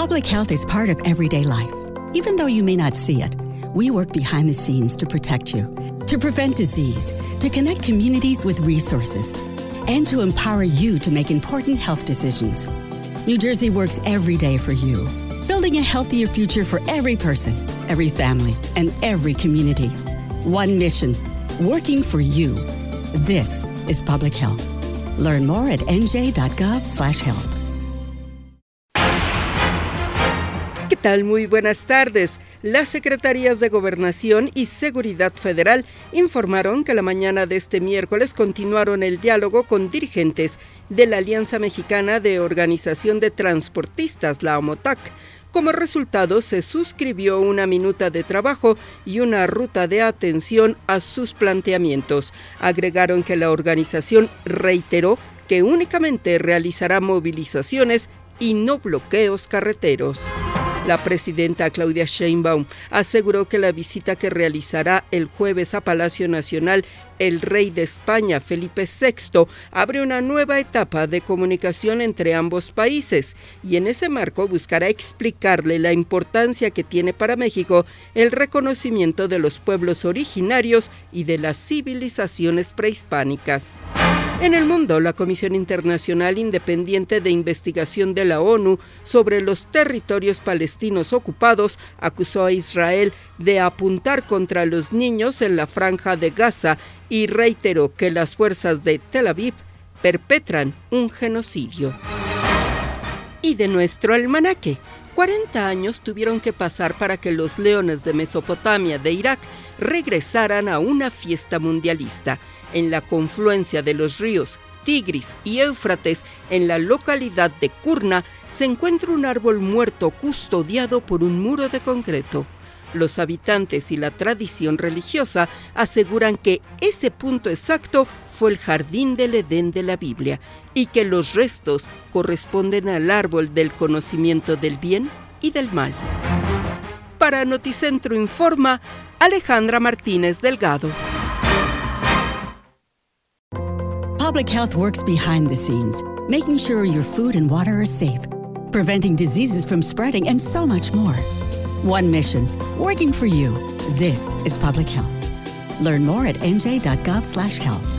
Public health is part of everyday life. Even though you may not see it, we work behind the scenes to protect you, to prevent disease, to connect communities with resources, and to empower you to make important health decisions. New Jersey works every day for you, building a healthier future for every person, every family, and every community. One mission, working for you. This is public health. Learn more at nj.gov/health. ¿Qué tal? Muy buenas tardes. Las Secretarías de Gobernación y Seguridad Federal informaron que la mañana de este miércoles continuaron el diálogo con dirigentes de la Alianza Mexicana de Organización de Transportistas, la AMOTAC. Como resultado, se suscribió una minuta de trabajo y una ruta de atención a sus planteamientos. Agregaron que la organización reiteró que únicamente realizará movilizaciones y no bloqueos carreteros. La presidenta Claudia Sheinbaum aseguró que la visita que realizará el jueves a Palacio Nacional el rey de España, Felipe VI, abre una nueva etapa de comunicación entre ambos países y en ese marco buscará explicarle la importancia que tiene para México el reconocimiento de los pueblos originarios y de las civilizaciones prehispánicas. En el mundo, la Comisión Internacional Independiente de Investigación de la ONU sobre los territorios palestinos ocupados acusó a Israel de apuntar contra los niños en la Franja de Gaza y reiteró que las fuerzas de Tel Aviv perpetran un genocidio. Y de nuestro almanaque, 40 años tuvieron que pasar para que los leones de Mesopotamia de Irak regresaran a una fiesta mundialista. En la confluencia de los ríos Tigris y Éufrates, en la localidad de Kurna, se encuentra un árbol muerto custodiado por un muro de concreto. Los habitantes y la tradición religiosa aseguran que ese punto exacto fue el jardín del Edén de la Biblia y que los restos corresponden al árbol del conocimiento del bien y del mal. Para Noticentro Informa, Alejandra Martínez Delgado. Public health works behind the scenes, making sure your food and water are safe, preventing diseases from spreading, and so much more. One mission, working for you. This is public health. Learn more at nj.gov/health.